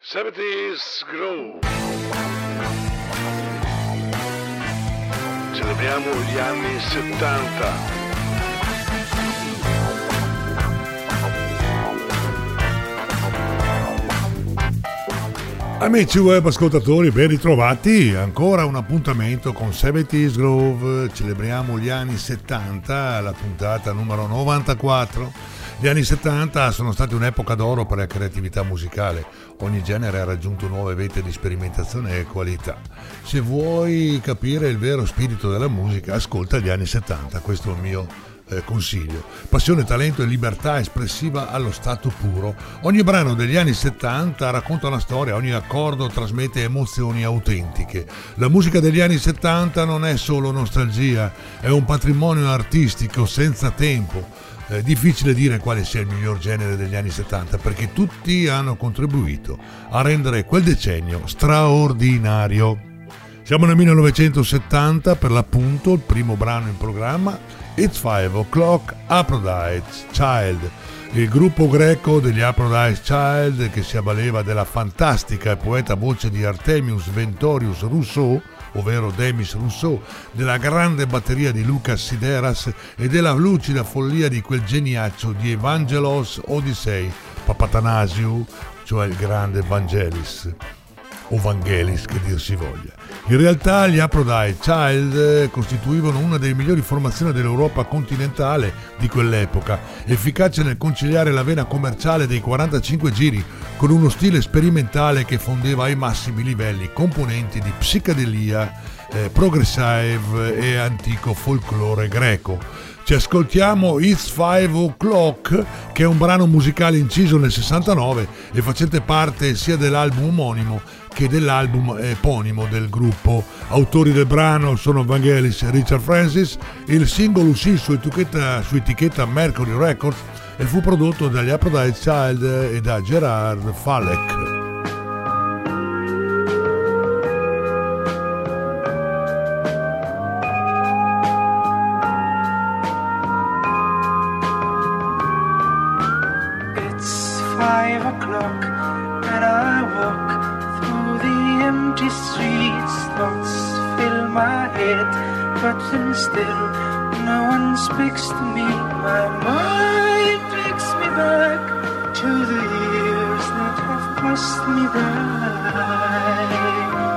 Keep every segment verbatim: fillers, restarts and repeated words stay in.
seventies Groove. Celebriamo gli anni settanta. Amici web ascoltatori, ben ritrovati, ancora un appuntamento con seventies Groove, celebriamo gli anni settanta, la puntata numero novantaquattro. Gli anni settanta sono stati un'epoca d'oro per la creatività musicale, ogni genere ha raggiunto nuove vette di sperimentazione e qualità. Se vuoi capire il vero spirito della musica, ascolta gli anni settanta, questo è il mio Eh, consiglio. Passione, talento e libertà espressiva allo stato puro. Ogni brano degli anni settanta racconta una storia, ogni accordo trasmette emozioni autentiche. La musica degli anni settanta non è solo nostalgia, è un patrimonio artistico senza tempo. È difficile dire quale sia il miglior genere degli anni settanta perché tutti hanno contribuito a rendere quel decennio straordinario. Siamo nel millenovecentosettanta, per l'appunto, il primo brano in programma, It's Five O'Clock, Aphrodite Child, il gruppo greco degli Aphrodite Child che si avvaleva della fantastica e poeta voce di Artemius Ventorius Rousseau, ovvero Demis Rousseau, della grande batteria di Lucas Sideras e della lucida follia di quel geniaccio di Evangelos Odissei, Papatanasiou, cioè il grande Vangelis, o Vangelis che dir si voglia. In realtà gli Aphrodite Child costituivano una delle migliori formazioni dell'Europa continentale di quell'epoca, efficace nel conciliare la vena commerciale dei quarantacinque giri con uno stile sperimentale che fondeva ai massimi livelli componenti di psichedelia, eh, progressive e antico folklore greco. Ci ascoltiamo It's Five O'Clock, che è un brano musicale inciso nel sessantanove e facente parte sia dell'album omonimo che dell'album eponimo del gruppo. Autori del brano sono Vangelis e Richard Francis. Il singolo uscì su etichetta, su etichetta Mercury Records e fu prodotto dagli Aphrodite Child e da Gerard Falek. Five o'clock and I walk through the empty streets. Thoughts fill my head, but then still no one speaks to me. My mind takes me back to the years that have passed me by.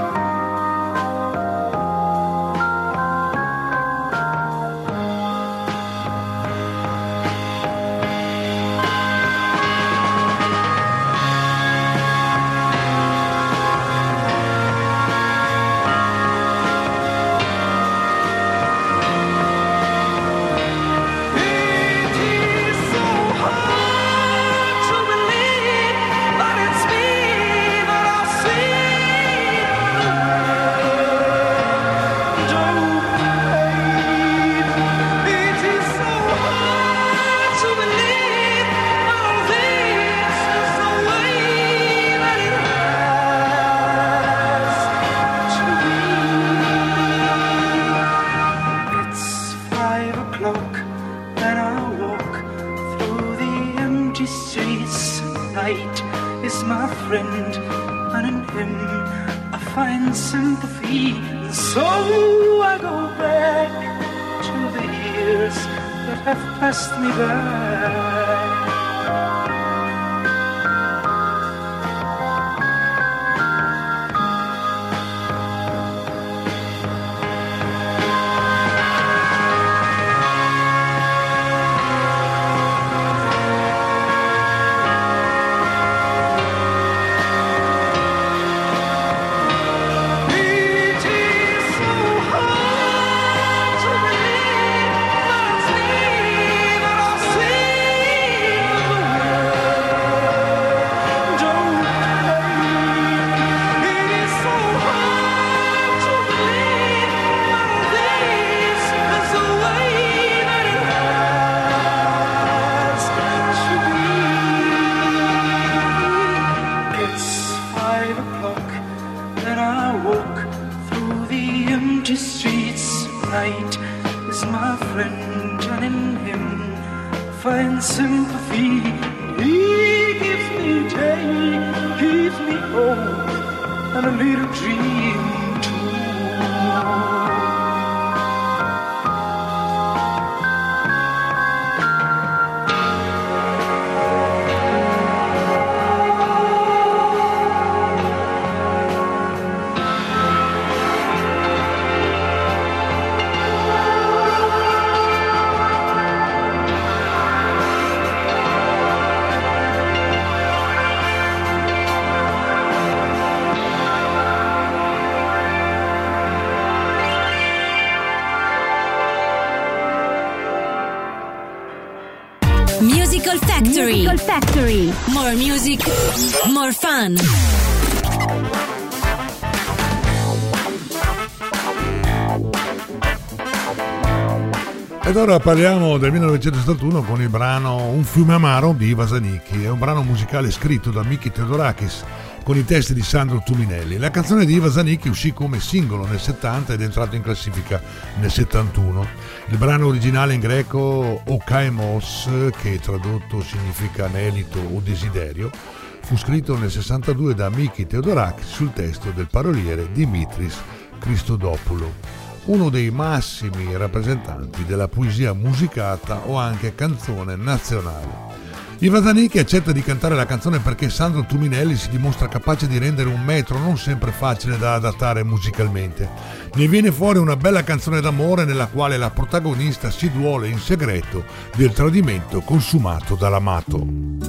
Sympathy, and so I go back to the years that have passed me by. Night is my friend, and in him find sympathy. He keeps me, take, keeps me whole, and a little dream too. Musical Factory. Musical Factory. More music, more fun. Ed ora parliamo del millenovecentosettantuno con il brano Un fiume amaro di Vasanicchi. È un brano musicale scritto da Miki Theodorakis con i testi di Sandro Tuminelli. La canzone di Vasanicchi uscì come singolo nel settanta ed è entrato in classifica nel settantuno. Il brano originale in greco Okaimos, che tradotto significa anelito o desiderio, fu scritto nel sessantadue da Miki Theodorakis sul testo del paroliere Dimitris Christodopoulou, uno dei massimi rappresentanti della poesia musicata o anche canzone nazionale. I Vasanicchi accetta di cantare la canzone perché Sandro Tuminelli si dimostra capace di rendere un metro non sempre facile da adattare musicalmente. Ne viene fuori una bella canzone d'amore nella quale la protagonista si duole in segreto del tradimento consumato dall'amato.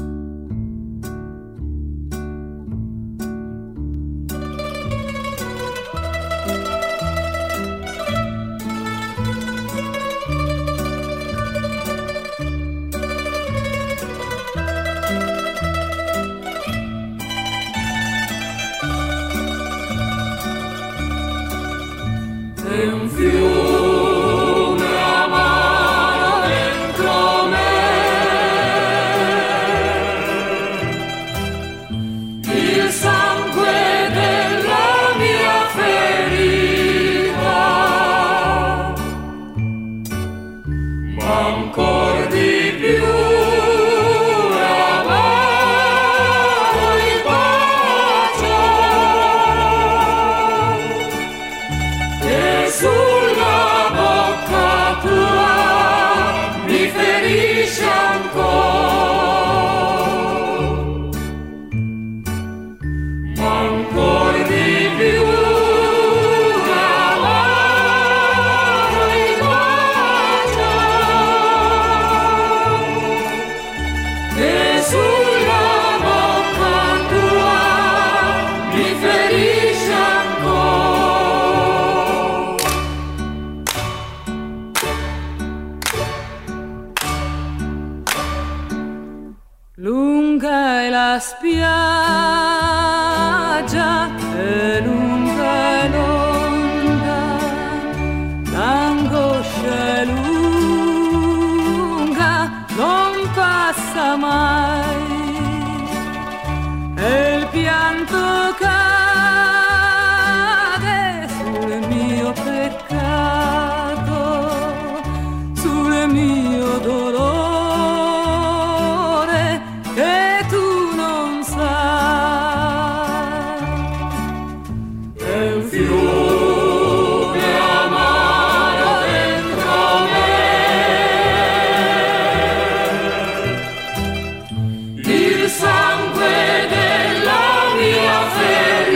Lunga è la spiaggia e lunga è l'onda, l'angoscia è lunga, non passa mai, e il pianto cade sul mio peccato, sul mio dolore. Sangue della mia fede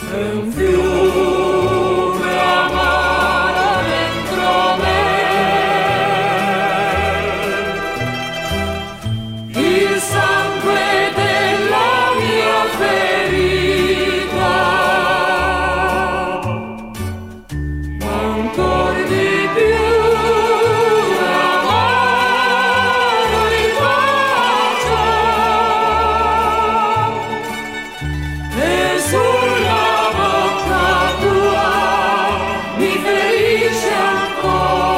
è un fiume amaro dentro me. Il sangue della mia ferita, ma ancor di più è amaro il bacio, e sulla bocca tua mi ferisce ancora.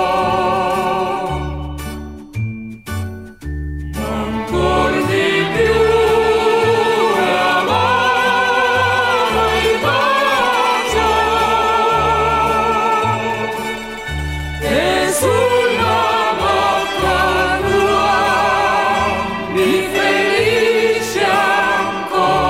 Ancor di più è amaro il bacio, e sulla bocca tua mi ferisce ancora.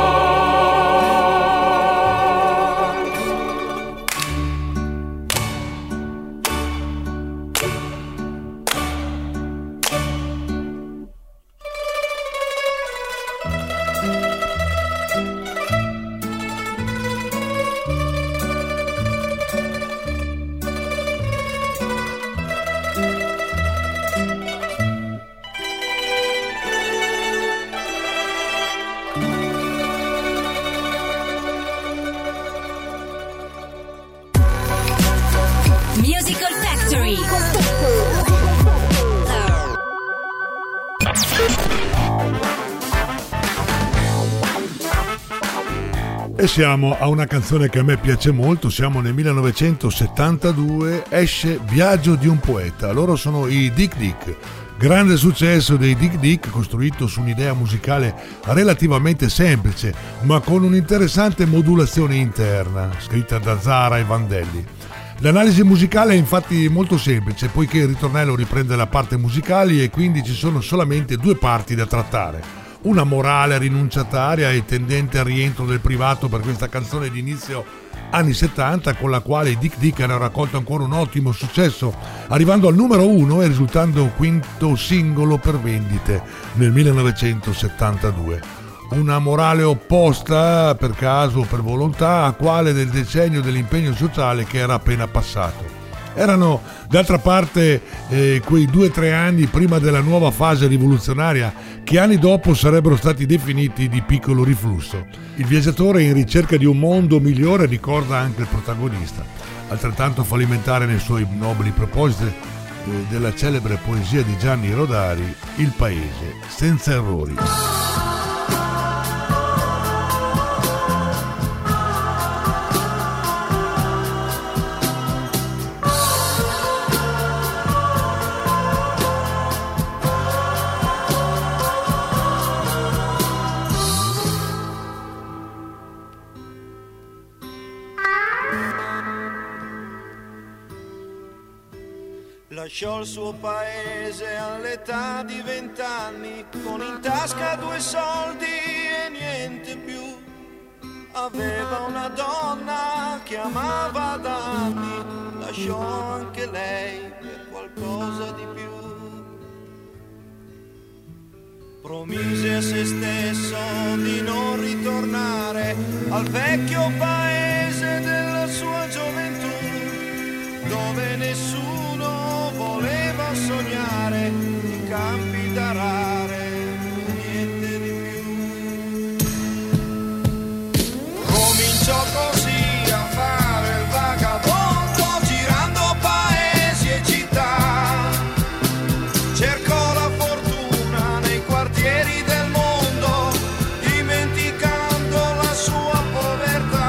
Musical Factory. E siamo a una canzone che a me piace molto, siamo nel millenovecentosettantadue, esce Viaggio di un poeta, loro sono i Dick Dick. Grande successo dei Dick Dick, costruito su un'idea musicale relativamente semplice, ma con un'interessante modulazione interna, scritta da Zara e Vandelli. L'analisi musicale è infatti molto semplice, poiché il ritornello riprende la parte musicale e quindi ci sono solamente due parti da trattare. Una morale rinunciataria e tendente al rientro del privato per questa canzone di inizio anni settanta, con la quale i Dick Dick hanno raccolto ancora un ottimo successo, arrivando al numero uno e risultando quinto singolo per vendite nel millenovecentosettantadue. Una morale opposta, per caso o per volontà, a quale del decennio dell'impegno sociale che era appena passato. Erano d'altra parte eh, quei due o tre anni prima della nuova fase rivoluzionaria che anni dopo sarebbero stati definiti di piccolo riflusso. Il viaggiatore in ricerca di un mondo migliore ricorda anche il protagonista, altrettanto fallimentare nei suoi nobili propositi, eh, della celebre poesia di Gianni Rodari, Il paese senza errori. Lasciò il suo paese all'età di vent'anni, con in tasca due soldi e niente più. Aveva una donna che amava da anni, lasciò anche lei per qualcosa di più. Promise a se stesso di non ritornare al vecchio paese della sua gioventù, dove nessuno voleva sognare i campi d'arare, niente di più. Cominciò così a fare il vagabondo, girando paesi e città. Cercò la fortuna nei quartieri del mondo, dimenticando la sua povertà.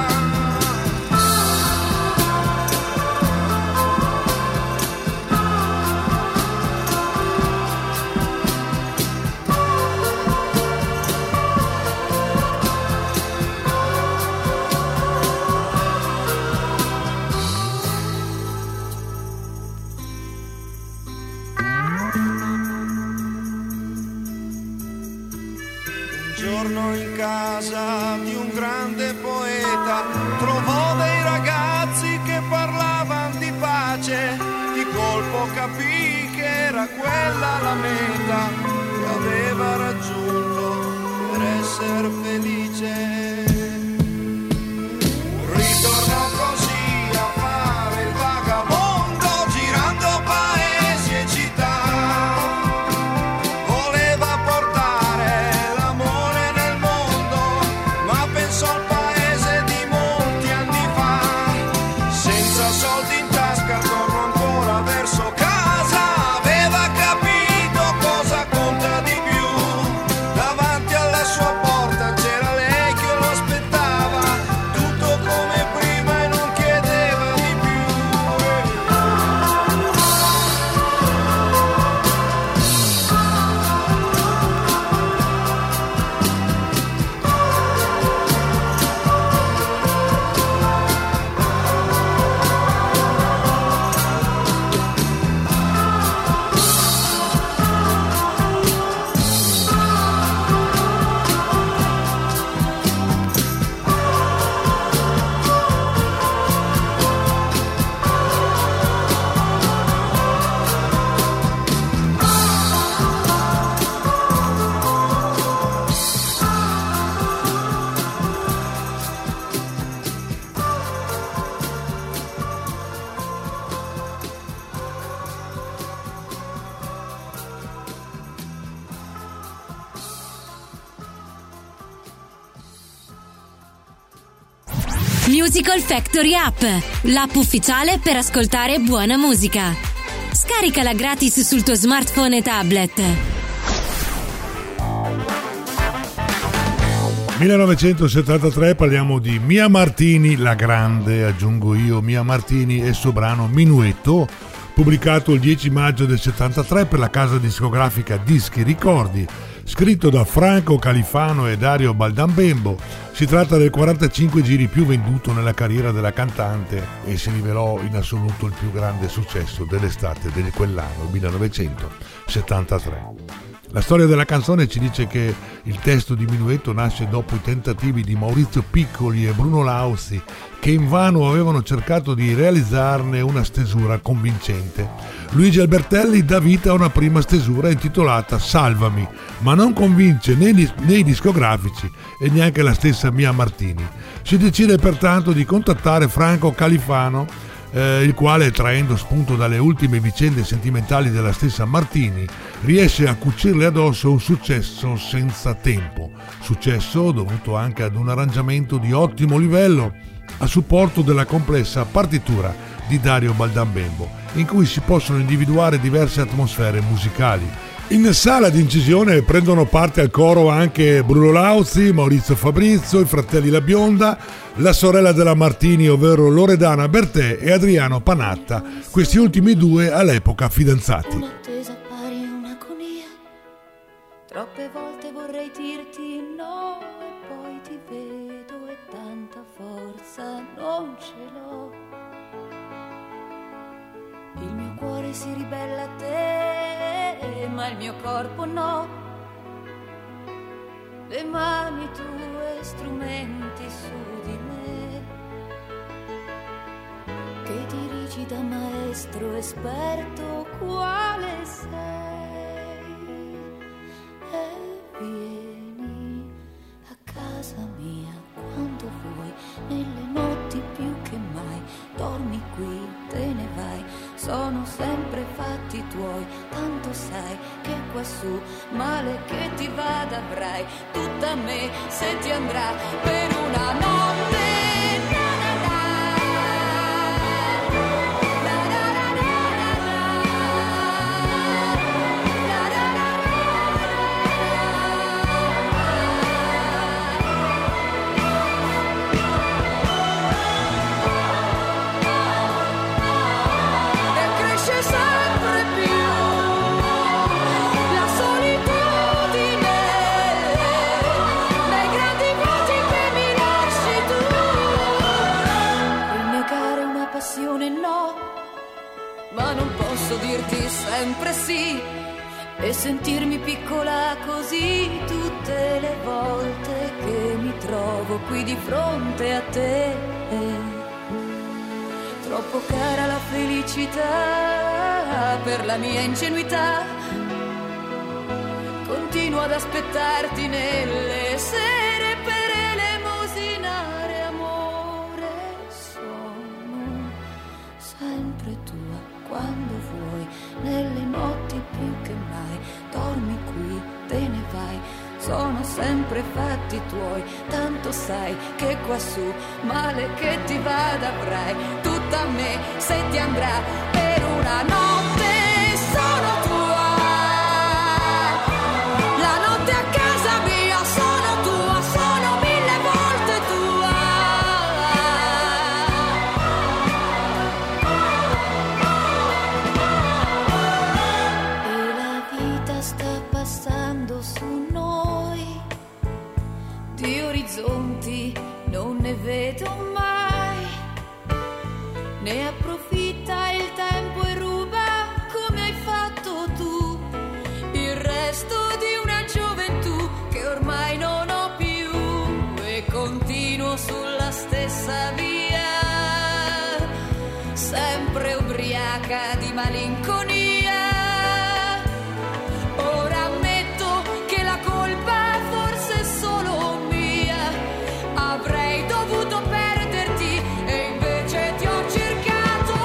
In casa di un grande poeta trovò dei ragazzi che parlavano di pace. Di colpo capì che era quella la meta che aveva raggiunto per essere felice. Musical Factory App, l'app ufficiale per ascoltare buona musica. Scaricala gratis sul tuo smartphone e tablet. millenovecentosettantatré, parliamo di Mia Martini la Grande, aggiungo io, Mia Martini e il suo brano Minuetto, pubblicato il dieci maggio del settantatré per la casa discografica Dischi Ricordi, scritto da Franco Califano e Dario Baldambembo. Si tratta del quarantacinque giri più venduto nella carriera della cantante e si rivelò in assoluto il più grande successo dell'estate di quell'anno, millenovecentosettantatré. La storia della canzone ci dice che il testo di Minuetto nasce dopo i tentativi di Maurizio Piccoli e Bruno Lauzi, che invano avevano cercato di realizzarne una stesura convincente. Luigi Albertelli dà vita a una prima stesura intitolata Salvami, ma non convince né, né i discografici e neanche la stessa Mia Martini. Si decide pertanto di contattare Franco Califano, eh, il quale, traendo spunto dalle ultime vicende sentimentali della stessa Martini, riesce a cucirle addosso un successo senza tempo, successo dovuto anche ad un arrangiamento di ottimo livello a supporto della complessa partitura di Dario Baldambembo, in cui si possono individuare diverse atmosfere musicali. In sala di incisione prendono parte al coro anche Bruno Lauzi, Maurizio Fabrizio, i fratelli La Bionda, la sorella della Martini, ovvero Loredana Bertè, e Adriano Panatta, questi ultimi due all'epoca fidanzati. Un'attesa pari un'agonia, troppe volte vorrei dirti no e poi ti vedo e tanta forza non ce l'ho. Il mio cuore si ribella a te, ma il mio corpo no. Le mani tue strumenti su di me, che dirigi da maestro esperto quale sei. E vieni a casa mia quando vuoi, nelle notti più che mai. Dormi qui, te ne vai, sono sempre fatti tuoi. Tanto sai che quassù male che ti vada avrai tutta me se ti andrà per una notte. Ma non posso dirti sempre sì e sentirmi piccola così tutte le volte che mi trovo qui di fronte a te. Troppo cara la felicità per la mia ingenuità, continuo ad aspettarti nelle sere per elemosinare amore. Sono sempre tua quando vuoi, nelle notti più che mai. Dormi qui, te ne vai, sono sempre fatti tuoi. Tanto sai che quassù male che ti vada avrai tutta me se ti andrà per una notte. Sono tua, la notte a casa mia sono tua, sono mille volte tua. E la vita sta passando su noi, di orizzonti non ne vedo mai, ne approfitta il tempo e ruba come hai fatto tu il resto di una gioventù che ormai non ho più, e continuo sulla stessa via, sempre ubriaca di malinconia. Ora ammetto che la colpa forse è solo mia, avrei dovuto perderti e invece ti ho cercato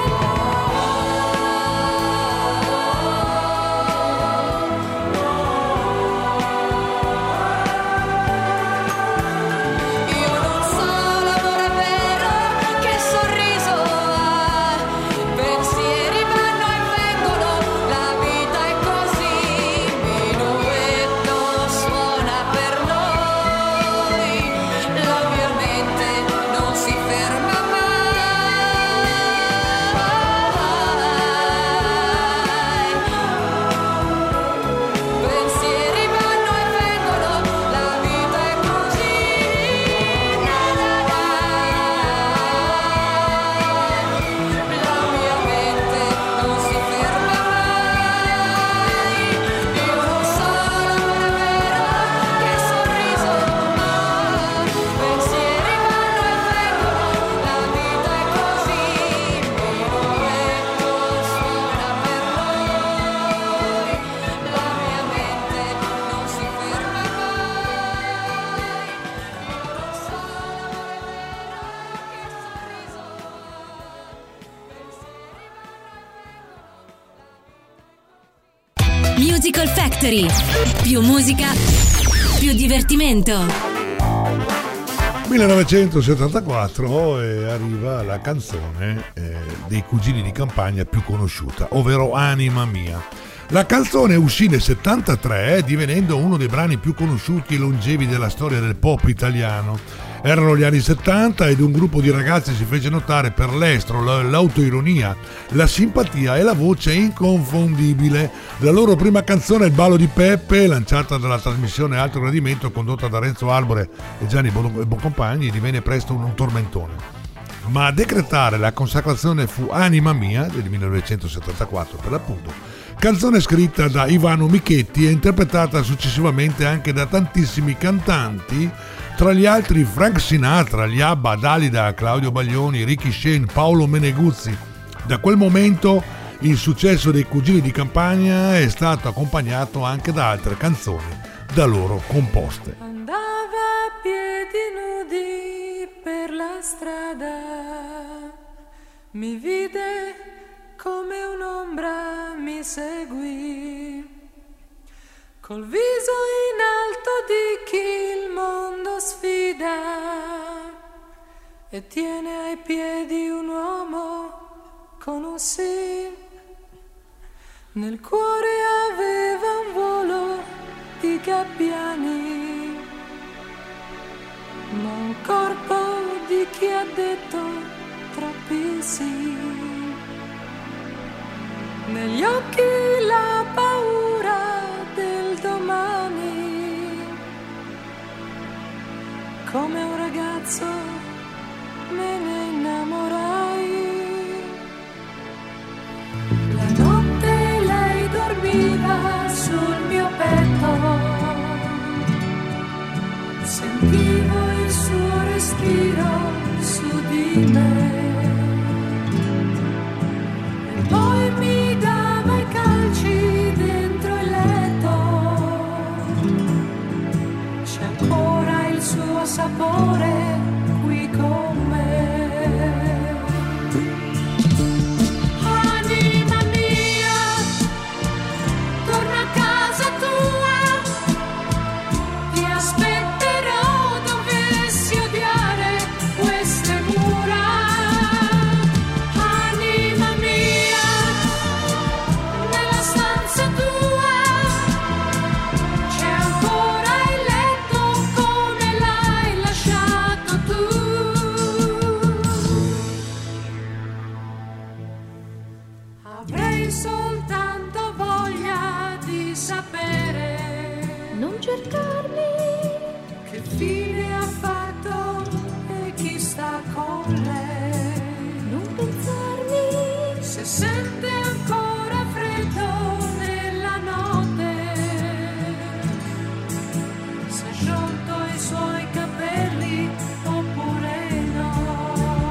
Musical Factory. Più musica, più divertimento. millenovecentosettantaquattro e arriva la canzone eh, dei Cugini di Campagna più conosciuta, ovvero Anima Mia. La canzone uscì nel settantatré, divenendo uno dei brani più conosciuti e longevi della storia del pop italiano. Erano gli anni settanta ed un gruppo di ragazzi si fece notare per l'estro, l'autoironia, la simpatia e la voce inconfondibile. La loro prima canzone, Il ballo di Peppe, lanciata dalla trasmissione Alto Gradimento condotta da Renzo Arbore e Gianni Boncompagni, divenne presto un tormentone. Ma a decretare la consacrazione fu Anima Mia del millenovecentosettantaquattro per l'appunto, canzone scritta da Ivano Michetti e interpretata successivamente anche da tantissimi cantanti, tra gli altri Frank Sinatra, gli Abba, Dalida, Claudio Baglioni, Ricky Shane, Paolo Meneguzzi. Da quel momento il successo dei Cugini di Campagna è stato accompagnato anche da altre canzoni da loro composte. Andava a piedi nudi per la strada, mi vide come un'ombra mi seguì, col viso in alto di chi il mondo sfida e tiene ai piedi un uomo con un sì. Nel cuore aveva un volo di gabbiani, ma un corpo di chi ha detto troppi sì. Negli occhi la paura del domani, come un ragazzo me ne innamorai. La notte lei dormiva sul mio petto, sentivo il suo respiro su di me, e poi mi dava i calci dentro il letto. C'è ancora il suo sapore qui con me. Anima mia, torna a casa tua, ti aspetterò dovessi odiare queste mura. Anima mia, nella stanza tua c'è ancora il letto come l'hai lasciato tu. Avrei soltanto voglia di sapere, non cercarmi, che fine ha fatto e chi sta con lei. Non pensarmi, se sente ancora freddo nella notte, se ha sciolto i suoi capelli oppure no.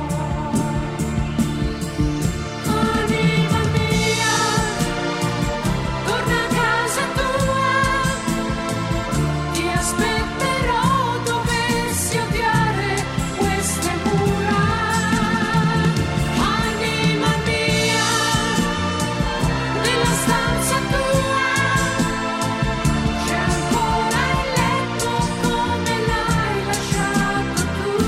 Anima mia, torna a casa tua, ti aspetterò dovessi odiare queste mura. Anima mia, nella stanza tua c'è ancora il letto come l'hai lasciato tu.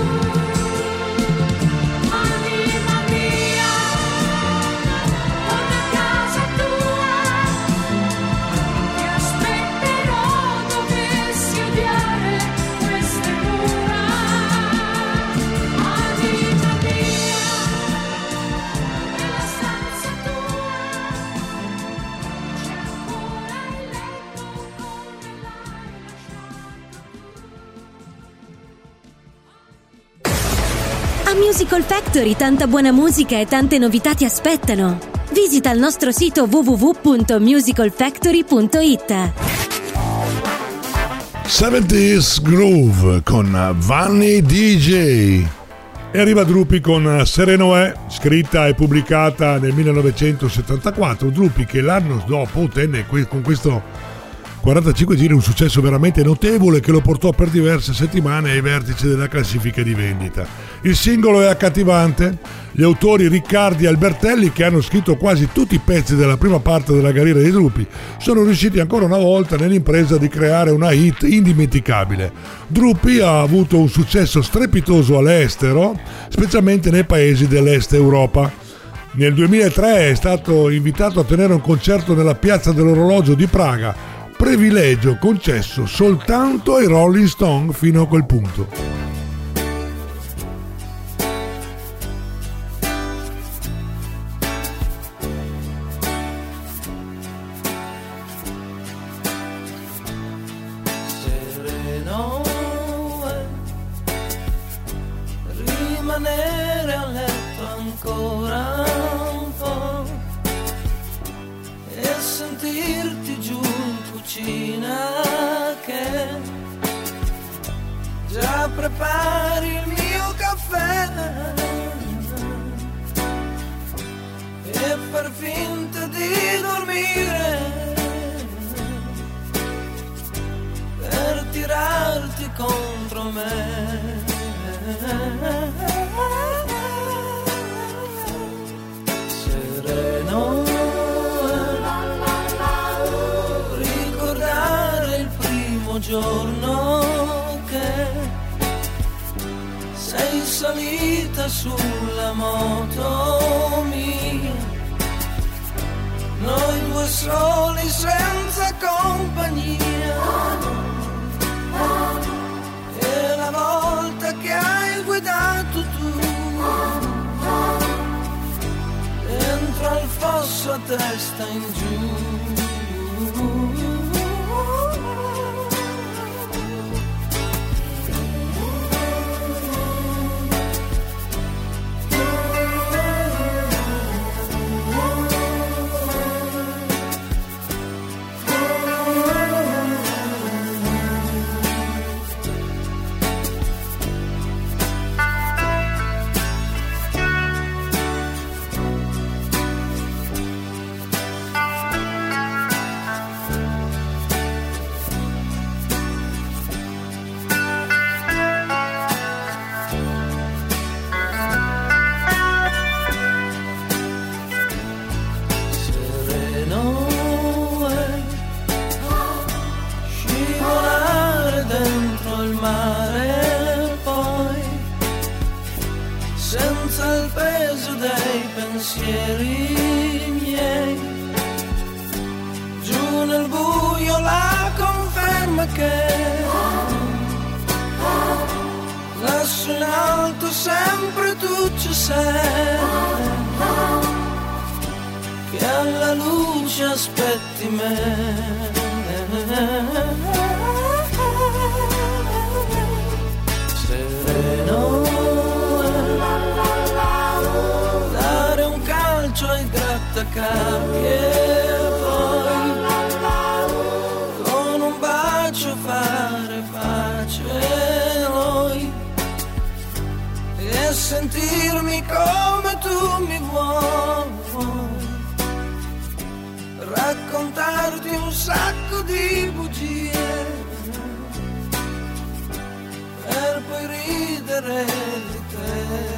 Anima mia, torna a casa tua, ti aspetterò dovessi odiare queste mura. Anima mia, nella stanza tua c'è ancora il letto come l'hai lasciato. A Musical Factory tanta buona musica e tante novità ti aspettano. Visita il nostro sito w w w punto musical factory punto i t. seventies Groove con Vanni D J. E arriva Drupi con Sereno è, scritta e pubblicata nel millenovecentosettantaquattro. Drupi che l'anno dopo ottenne que- con questo quarantacinque giri, un successo veramente notevole che lo portò per diverse settimane ai vertici della classifica di vendita. Il singolo è accattivante. Gli autori Riccardi e Albertelli, che hanno scritto quasi tutti i pezzi della prima parte della carriera dei Drupi, sono riusciti ancora una volta nell'impresa di creare una hit indimenticabile. Drupi ha avuto un successo strepitoso all'estero, specialmente nei paesi dell'est Europa. Nel duemilatré è stato invitato a tenere un concerto nella Piazza dell'Orologio di Praga, privilegio concesso soltanto ai Rolling Stone fino a quel punto. Prepari il mio caffè e far finta di dormire per tirarti contro me. Sereno, ricordare il primo giorno che sei salita sulla moto mia, noi due soli senza compagnia, e la volta che hai guidato tu dentro al fosso a testa in giù. Lassù in alto sempre tu ci sei, che alla luce aspetti me. Sereno, dare un calcio ai grattacapi e poi con un bacio fare pace noi e sentirmi come tu mi vuoi, raccontarti un sacco di bugie per poi ridere di te.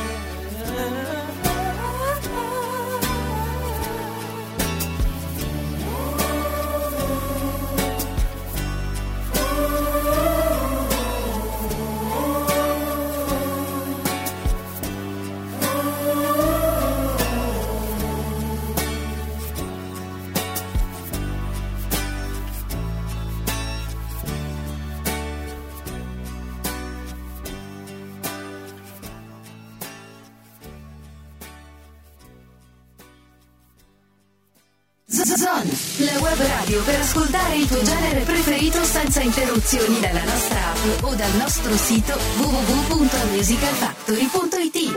Zone, la web radio per ascoltare il tuo genere preferito senza interruzioni dalla nostra app o dal nostro sito w w w punto musical factory punto i t.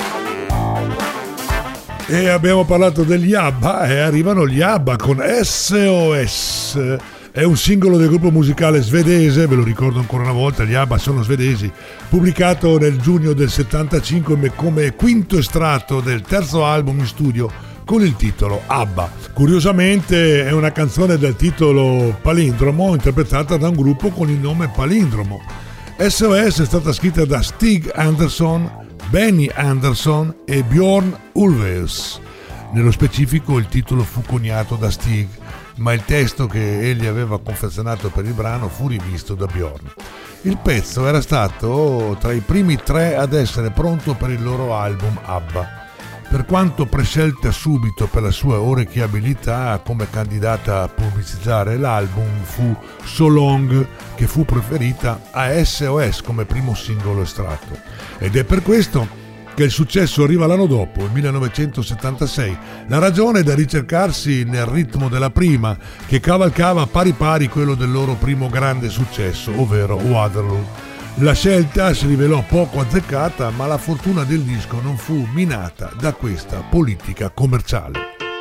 E abbiamo parlato degli ABBA e arrivano gli ABBA con S O S. È un singolo del gruppo musicale svedese, ve lo ricordo ancora una volta, gli ABBA sono svedesi, pubblicato nel giugno del settantacinque come quinto estratto del terzo album in studio con il titolo ABBA. Curiosamente è una canzone dal titolo palindromo interpretata da un gruppo con il nome palindromo. S O S è stata scritta da Stig Anderson, Benny Anderson e Björn Ulvaeus. Nello specifico il titolo fu coniato da Stig, ma il testo che egli aveva confezionato per il brano fu rivisto da Björn. Il pezzo era stato tra i primi tre ad essere pronto per il loro album ABBA. Per quanto prescelta subito per la sua orecchiabilità come candidata a pubblicizzare l'album, fu So Long che fu preferita a S O S come primo singolo estratto. Ed è per questo che il successo arriva l'anno dopo, il millenovecentosettantasei. La ragione è da ricercarsi nel ritmo della prima, che cavalcava pari pari quello del loro primo grande successo, ovvero Waterloo. La scelta si rivelò poco azzeccata, ma la fortuna del disco non fu minata da questa politica commerciale.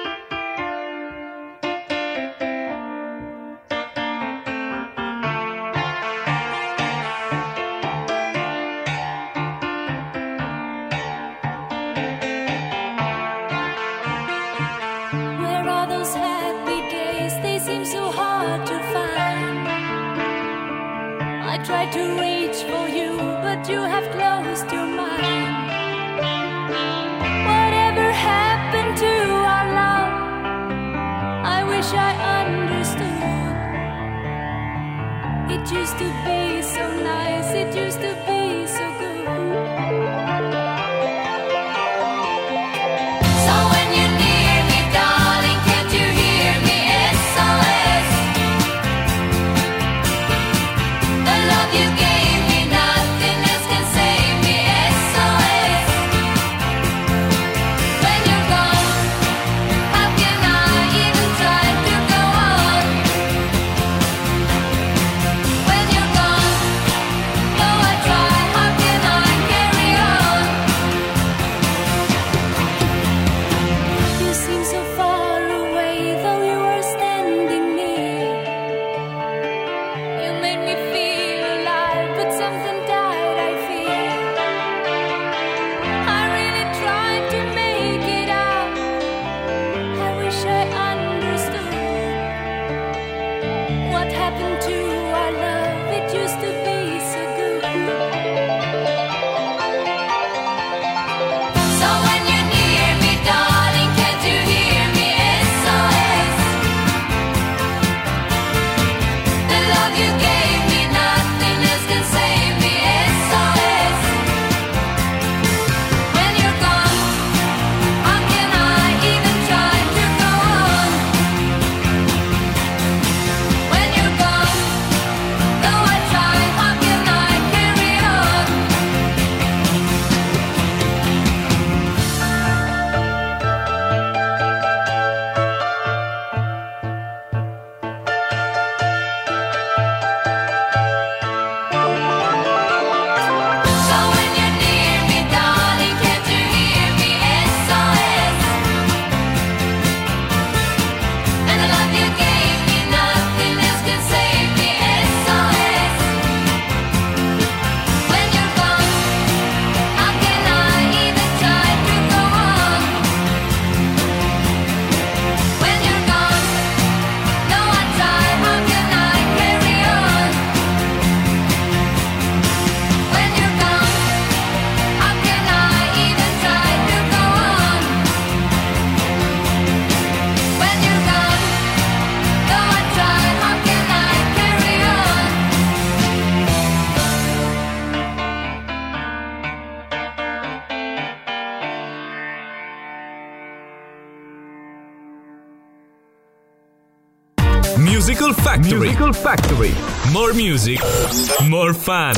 Musical Factory. Musical Factory. More music, more fun.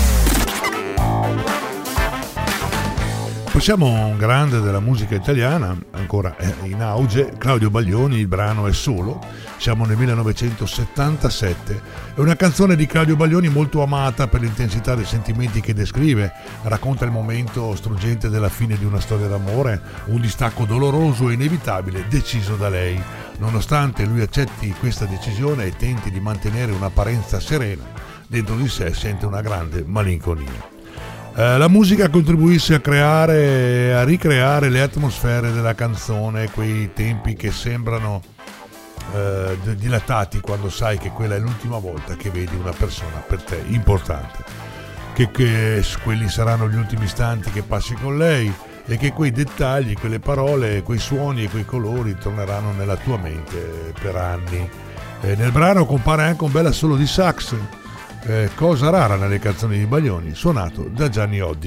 Passiamo a un grande della musica italiana, ancora in auge, Claudio Baglioni, il brano è Solo. Siamo nel millenovecentosettantasette. È una canzone di Claudio Baglioni molto amata per l'intensità dei sentimenti che descrive. Racconta il momento struggente della fine di una storia d'amore, un distacco doloroso e inevitabile deciso da lei. Nonostante lui accetti questa decisione e tenti di mantenere un'apparenza serena, dentro di sé sente una grande malinconia. Eh, la musica contribuisce a creare, a ricreare le atmosfere della canzone, quei tempi che sembrano eh, dilatati quando sai che quella è l'ultima volta che vedi una persona per te importante, che, che quelli saranno gli ultimi istanti che passi con lei e che quei dettagli, quelle parole, quei suoni e quei colori torneranno nella tua mente per anni. Eh, nel brano compare anche un bel assolo di sax, Eh, cosa rara nelle canzoni di Baglioni, suonato da Gianni Oddi.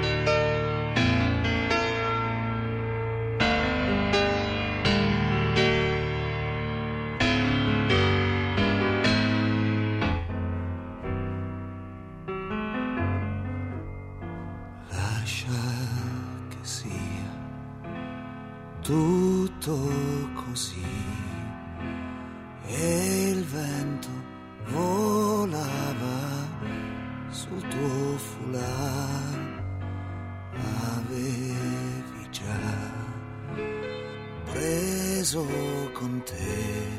Lascia che sia tutto così e il vento volava sul tuo foulard, avevi già preso con te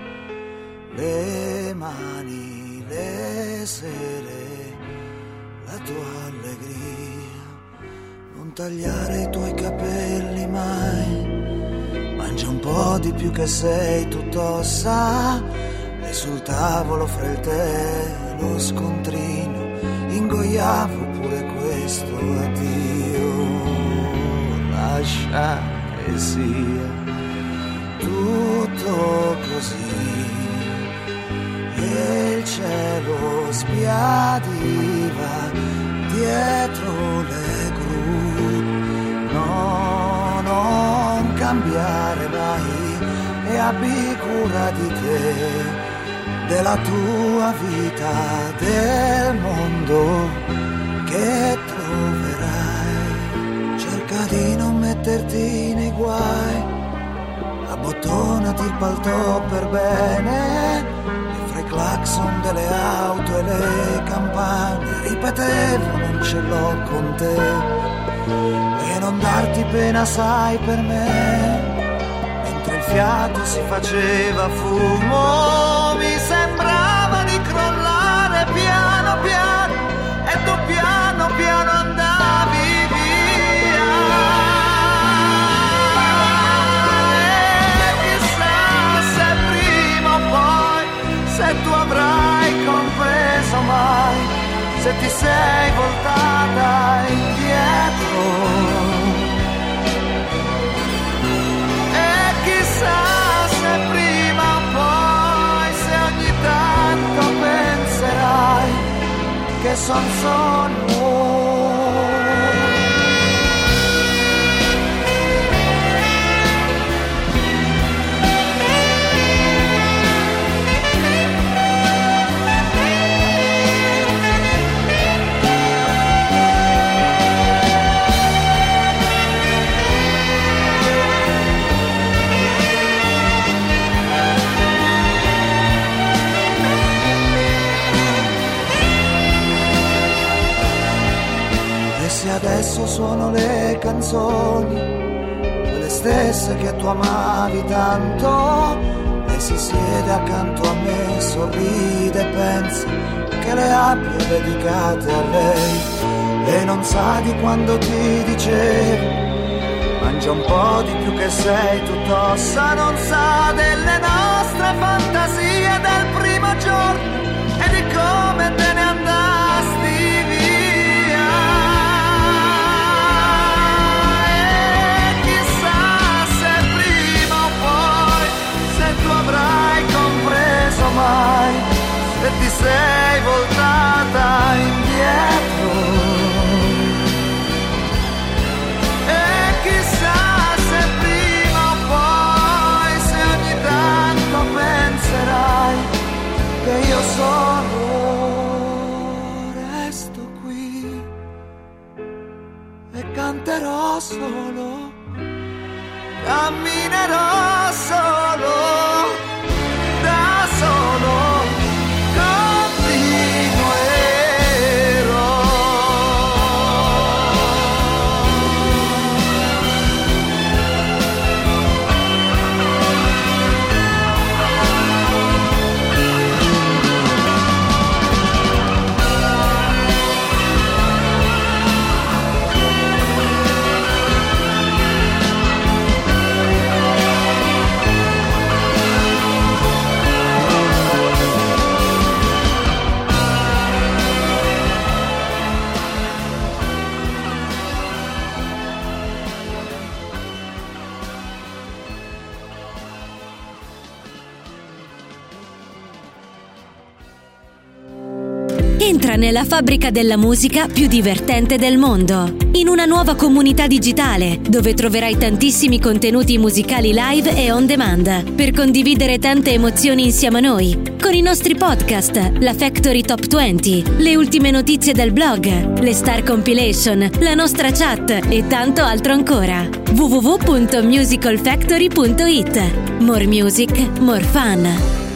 le mani, le sere, la tua allegria. Non tagliare i tuoi capelli mai, mangia un po' di più che sei tutto ossa. E sul tavolo fra il tè e lo scontrino ingoiavo pure questo addio. Lascia che sia tutto così e il cielo sbiadiva dietro le gru. No, non cambiare mai e abbi cura di te, della tua vita, del mondo che troverai. Cerca di non metterti nei guai, abbottonati il palto per bene. E fra i clacson delle auto e le campane ripetevo non ce l'ho con te. E non darti pena sai per me, il fiato si faceva fumo, mi sembrava di crollare piano piano e tu piano piano andavi via. E chissà se prima o poi, se tu avrai compreso mai, se ti sei voltata indietro. Chissà se prima o poi, se ogni tanto penserai che son solo. Adesso suono le canzoni, quelle stesse che tu amavi tanto. Lei si siede accanto a me, sorride e pensa che le abbia dedicate a lei. E non sa di quando ti dicevo, mangia un po' di più che sei tutto ossa. Non sa delle nostre fantasie del primo giorno e di come te ne andasti via. Mai, se ti sei voltata indietro. E chissà se prima o poi, se ogni tanto penserai che io solo resto qui e canterò solo, camminerò solo. Solo continuerò. Entra nella fabbrica della musica più divertente del mondo, in una nuova comunità digitale dove troverai tantissimi contenuti musicali live e on demand per condividere tante emozioni insieme a noi, con i nostri podcast, la Factory Top venti, le ultime notizie del blog, le Star Compilation, la nostra chat e tanto altro ancora. w w w punto musical factory punto i t. More music, more fun.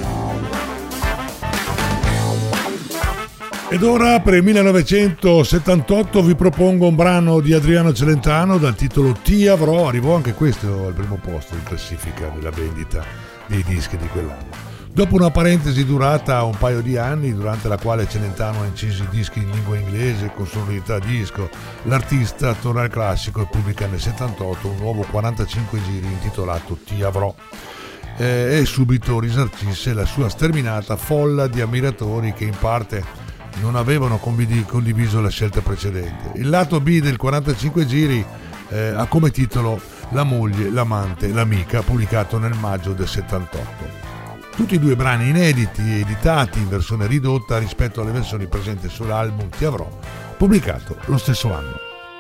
Ed ora per il millenovecentosettantotto vi propongo un brano di Adriano Celentano dal titolo Ti avrò. Arrivò anche questo al primo posto in classifica della vendita dei dischi di quell'anno. Dopo una parentesi durata un paio di anni, durante la quale Celentano ha inciso i dischi in lingua inglese con sonorità disco, l'artista torna al classico e pubblica nel settantotto un nuovo quarantacinque giri intitolato Ti avrò. Eh, e subito risarcisse la sua sterminata folla di ammiratori che in parte non avevano condiviso la scelta precedente. Il lato B del quarantacinque giri eh, ha come titolo La moglie, l'amante, l'amica, pubblicato nel maggio del settantotto. Tutti e due brani inediti e editati in versione ridotta rispetto alle versioni presenti sull'album Ti avrò, pubblicato lo stesso anno.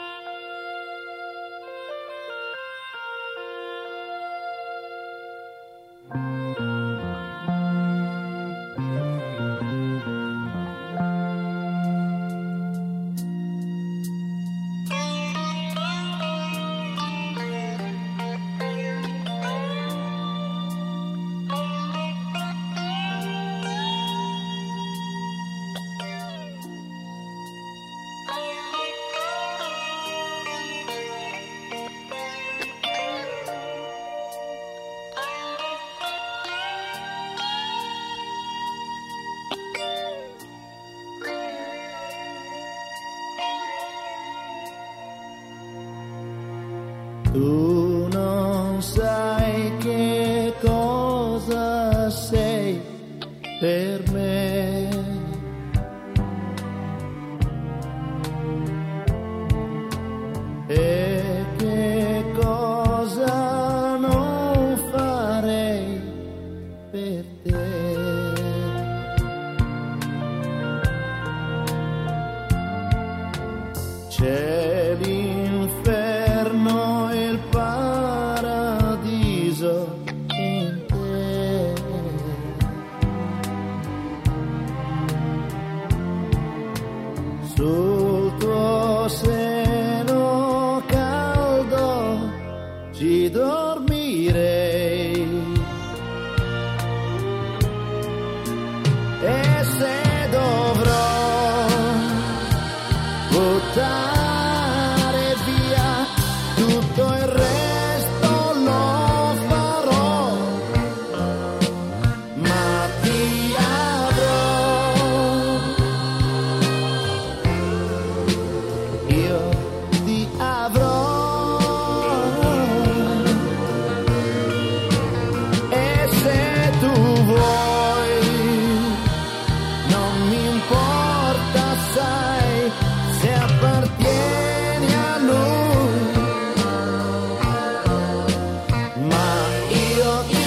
Tu non sai che cosa sei per me. E che cosa non farei per te. C'è l'inferno e il paradiso in te. Sul tuo seno caldo ci dormirei. E se dovrò buttare via tutto il resto lo farò, ma ti avrò, io ti avrò. E se tu vuoi non mi importa, sai, se appartieni a lui, ma io ti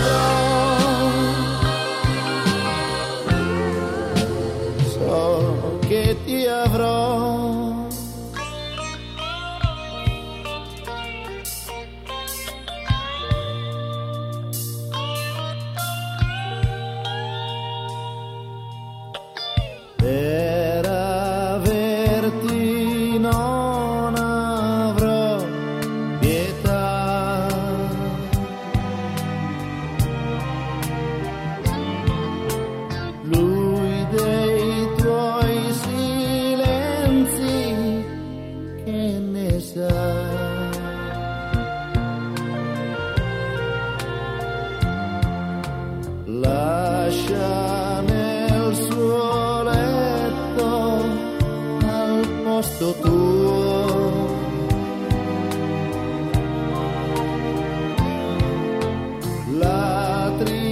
avrò, so che ti avrò. Per averti non avrò pietà. Lui dei tuoi silenzi che ne sa. Lascia nel suo letto al posto tuo la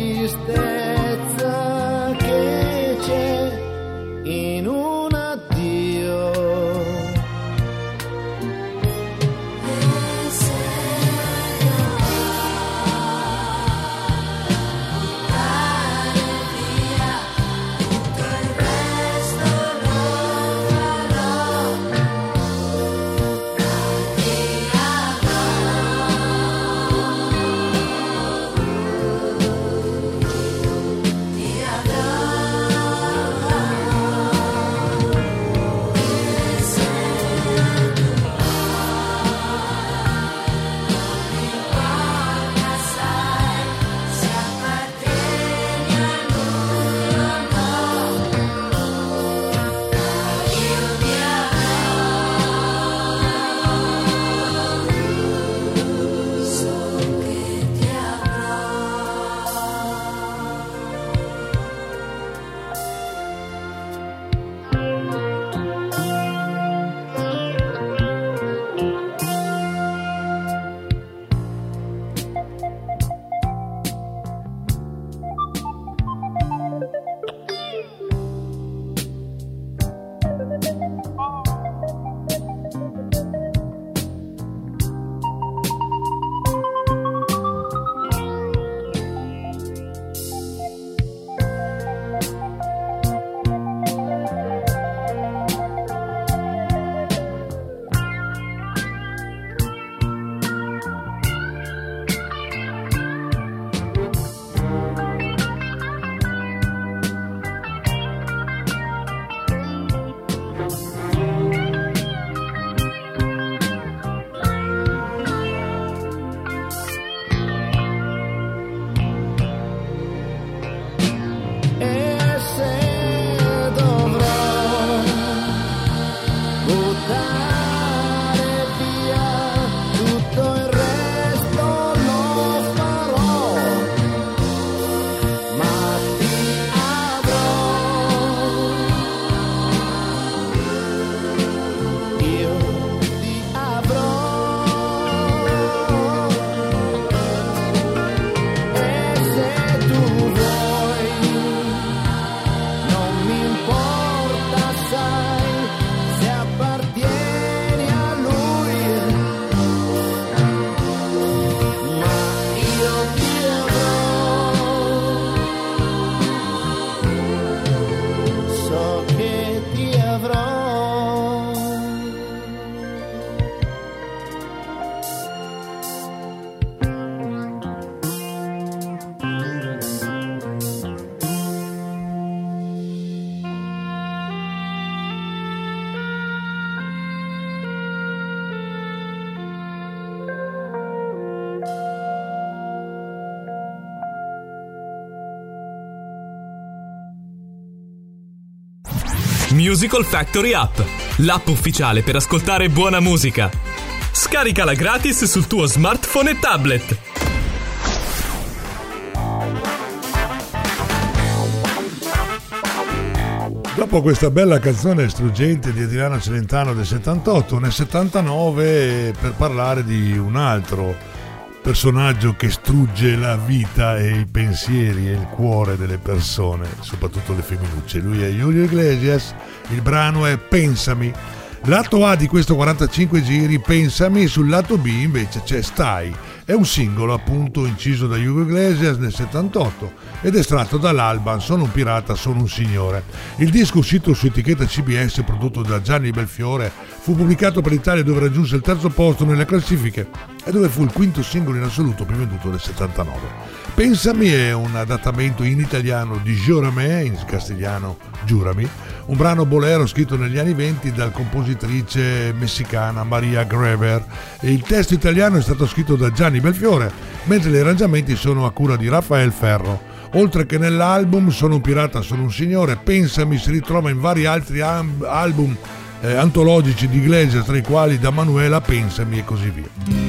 tristezza che c'è in un addio. Buttare via tutto il resto lo Musical Factory App, l'app ufficiale per ascoltare buona musica. Scaricala gratis sul tuo smartphone e tablet. Dopo questa bella canzone struggente di Adriano Celentano del settantotto, nel settantanove per parlare di un altro personaggio che strugge la vita e i pensieri e il cuore delle persone, soprattutto le femminucce. Lui è Julio Iglesias, il brano è Pensami. Lato A di questo quarantacinque giri, Pensami, sul lato B invece c'è Stai. È un singolo appunto inciso da Julio Iglesias nel settantotto ed estratto dall'album Sono un pirata, sono un signore. Il disco, uscito su etichetta C B S, prodotto da Gianni Belfiore, fu pubblicato per l'Italia, dove raggiunse il terzo posto nelle classifiche e dove fu il quinto singolo in assoluto più venduto del settantanove. Pensami è un adattamento in italiano di Jurame, in castigliano Giurami, un brano bolero scritto negli anni venti dal compositrice messicana Maria Greber, e il testo italiano è stato scritto da Gianni Belfiore, mentre gli arrangiamenti sono a cura di Rafael Ferro. Oltre che nell'album Sono un pirata, sono un signore, Pensami si ritrova in vari altri am- album eh, antologici di Iglesias, tra i quali Da Manuela, Pensami e così via.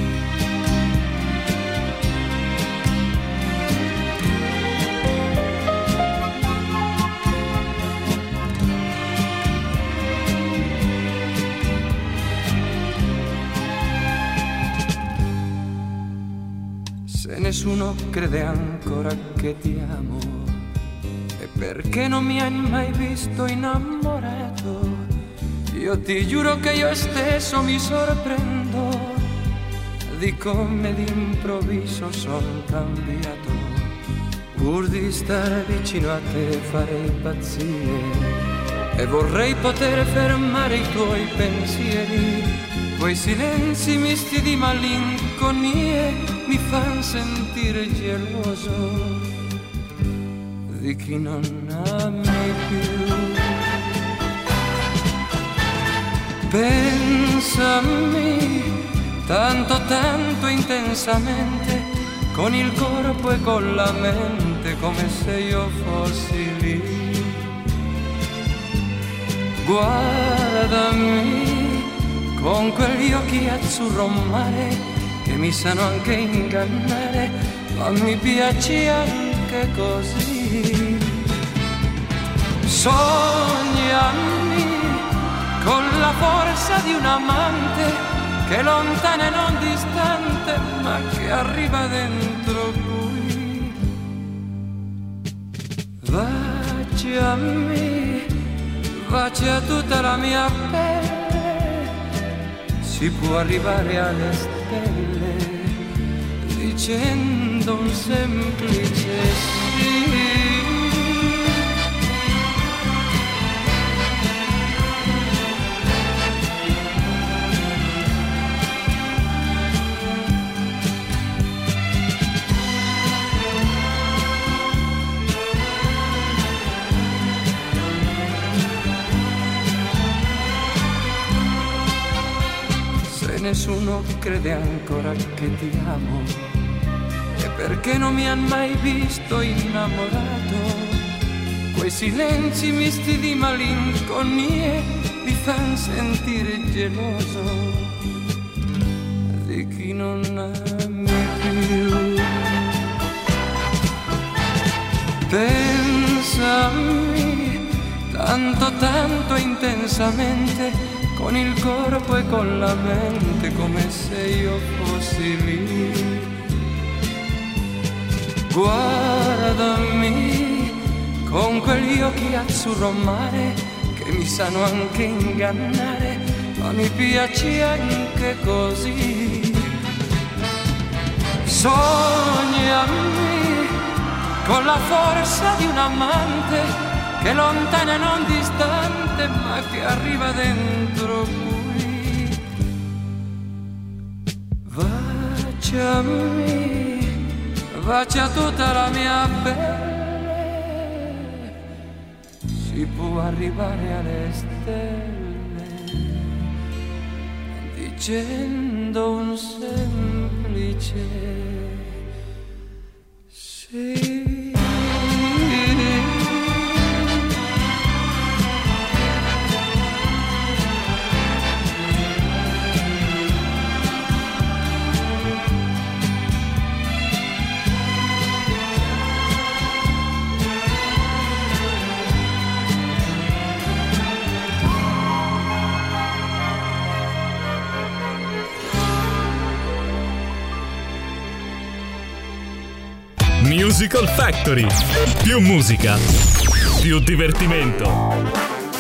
Nessuno crede ancora che ti amo, e perché non mi hai mai visto innamorato. Io ti giuro che io stesso mi sorprendo di come d'improvviso sono cambiato. Pur di stare vicino a te farei pazzie e vorrei poter fermare i tuoi pensieri. Quei silenzi misti di malinconie mi fan sentire geloso di chi non ami più. Pensami tanto tanto intensamente, con il corpo e con la mente, come se io fossi lì. Guardami con quegli occhi azzurro mare che mi sanno anche ingannare, ma mi piace anche così. Sognami con la forza di un amante che è lontana e non distante, ma che arriva dentro qui. Baciami, bacia tutta la mia pelle, si può arrivare alle stelle dicendo un semplice sì. Nessuno crede ancora che ti amo, e perché non mi han mai visto innamorato. Quei silenzi misti di malinconie mi fan sentire geloso di chi non ami più. Pensami tanto tanto intensamente, con il corpo e con la mente, come se io fossi lì. Guardami con quegli occhi azzurro mare che mi sanno anche ingannare, ma mi piace anche così. Sognami con la forza di un amante che è lontana e non distante, ma che arriva dentro qui. Baciami, bacia tutta la mia pelle, si può arrivare alle stelle dicendo un semplice sì. Musical Factory. Più musica, più divertimento.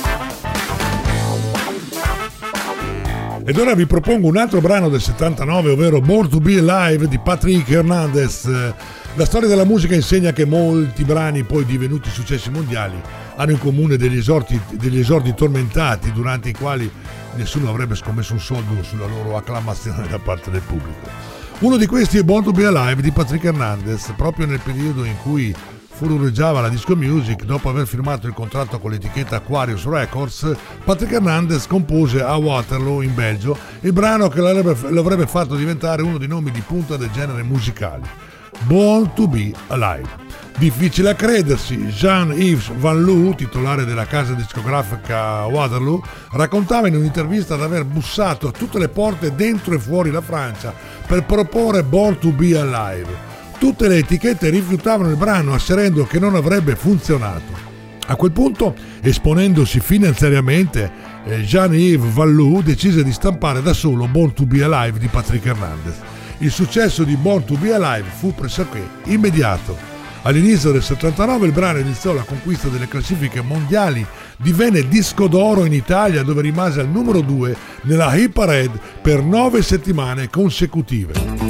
Ed ora vi propongo un altro brano del settantanove, ovvero Born to Be Alive di Patrick Hernandez. La storia della musica insegna che molti brani poi divenuti successi mondiali hanno in comune degli esordi, degli esordi tormentati durante i quali nessuno avrebbe scommesso un soldo sulla loro acclamazione da parte del pubblico. Uno di questi è Born to Be Alive di Patrick Hernandez, proprio nel periodo in cui furoreggiava la disco music. Dopo aver firmato il contratto con l'etichetta Aquarius Records, Patrick Hernandez compose a Waterloo in Belgio il brano che l'avrebbe, l'avrebbe fatto diventare uno dei nomi di punta del genere musicale, Born to Be Alive. Difficile a credersi, Jean-Yves Van Loo, titolare della casa discografica Waterloo, raccontava in un'intervista di aver bussato a tutte le porte dentro e fuori la Francia per proporre Born to Be Alive. Tutte le etichette rifiutavano il brano, asserendo che non avrebbe funzionato. A quel punto, esponendosi finanziariamente, Jean-Yves Van Loo decise di stampare da solo Born to Be Alive di Patrick Hernandez. Il successo di Born to Be Alive fu pressoché immediato. All'inizio del settantanove il brano iniziò la conquista delle classifiche mondiali, divenne disco d'oro in Italia dove rimase al numero due nella Hit Parade per nove settimane consecutive.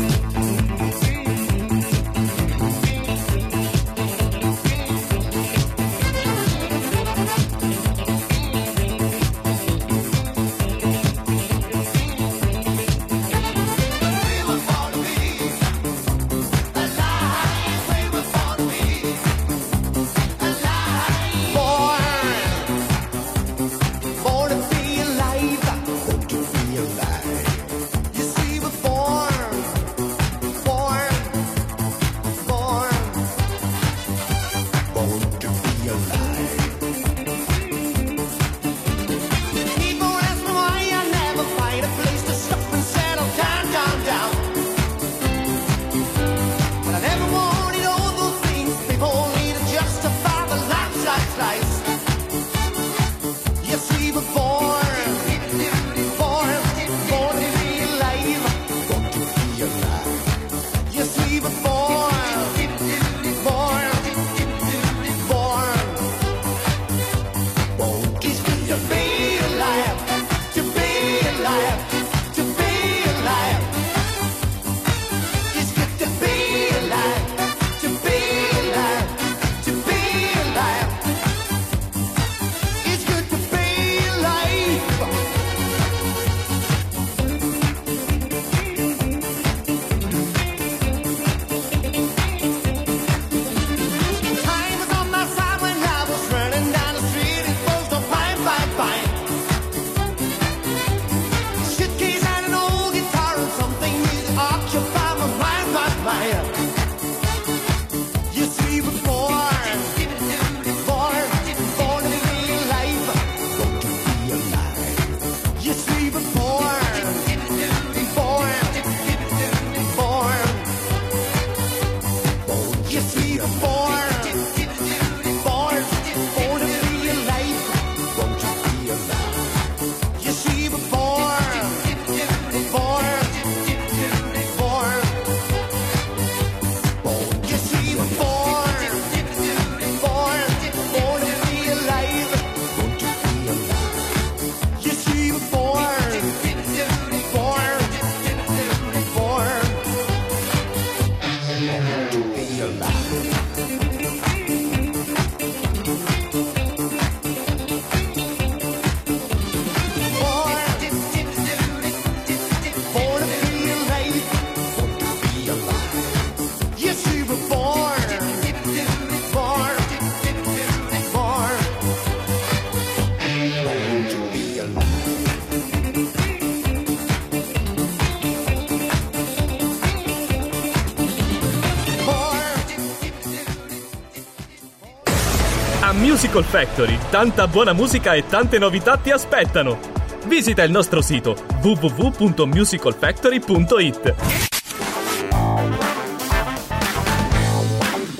Musical Factory, tanta buona musica e tante novità ti aspettano. Visita il nostro sito w w w punto musical factory punto i t.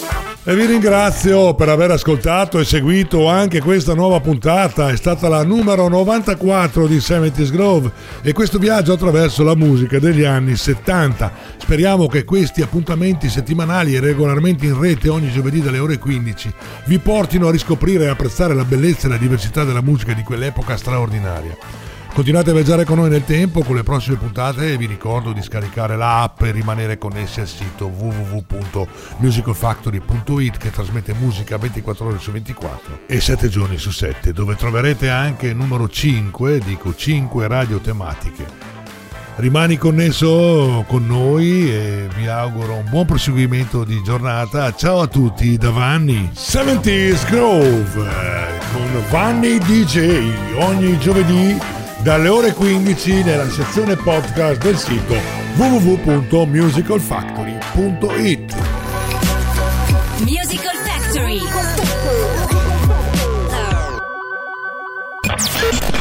E vi ringrazio per aver ascoltato e seguito anche questa nuova puntata. È stata la numero novantaquattro di seventies Groove e questo viaggio attraverso la musica degli anni settanta. Speriamo che questi appuntamenti settimanali e regolarmente in rete ogni giovedì dalle ore quindici vi portino a riscoprire e apprezzare la bellezza e la diversità della musica di quell'epoca straordinaria. Continuate a viaggiare con noi nel tempo con le prossime puntate e vi ricordo di scaricare l'app e rimanere connessi al sito w w w punto musical factory punto it che trasmette musica ventiquattro ore su ventiquattro e sette giorni su sette, dove troverete anche il numero cinque, dico cinque radio tematiche. Rimani connesso con noi e vi auguro un buon proseguimento di giornata. Ciao a tutti da Vanni. seventies Groove con Vanni D J ogni giovedì dalle ore quindici nella sezione podcast del sito w w w punto musical factory punto it. Musical Factory.